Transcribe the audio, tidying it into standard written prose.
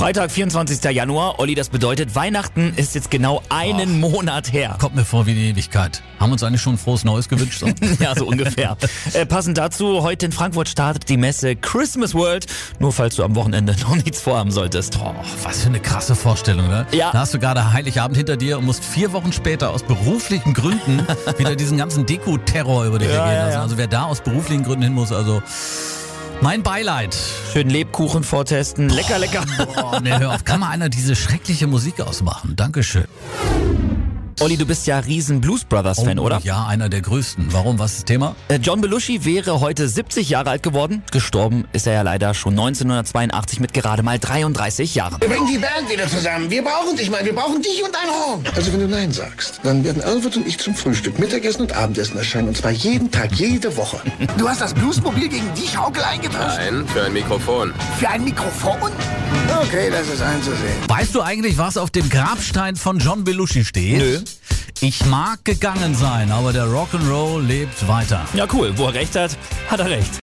Freitag, 24. Januar. Olli, das bedeutet, Weihnachten ist jetzt genau einen Monat her. Kommt mir vor wie die Ewigkeit. Haben uns eigentlich schon ein frohes Neues gewünscht? So? Ja, so ungefähr. Passend dazu, heute in Frankfurt startet die Messe Christmas World. Nur falls du am Wochenende noch nichts vorhaben solltest. Boah, was für eine krasse Vorstellung, ne? Ja. Da hast du gerade Heiligabend hinter dir und musst 4 Wochen später aus beruflichen Gründen wieder diesen ganzen Deko-Terror über dich ergehen lassen. Ja. Also wer da aus beruflichen Gründen hin muss, also mein Beileid. Schön Lebkuchen vortesten. Lecker, lecker. Boah, ne, hör auf. Kann mal einer diese schreckliche Musik ausmachen? Dankeschön. Olli, du bist ja riesen Blues Brothers Fan, oder? Ja, einer der größten. Warum? Was ist das Thema? John Belushi wäre heute 70 Jahre alt geworden. Gestorben ist er ja leider schon 1982 mit gerade mal 33 Jahren. Wir bringen die Band wieder zusammen. Wir brauchen dich, Mann. Wir brauchen dich und dein Horn. Also wenn du Nein sagst, dann werden Albert und ich zum Frühstück, Mittagessen und Abendessen erscheinen. Und zwar jeden Tag, jede Woche. Du hast das Bluesmobil gegen die Schaukel eingetauscht? Nein, für ein Mikrofon. Für ein Mikrofon? Okay, das ist einzusehen. Weißt du eigentlich, was auf dem Grabstein von John Belushi steht? Nö. Ich mag gegangen sein, aber der Rock'n'Roll lebt weiter. Ja, cool. Wo er recht hat, hat er recht.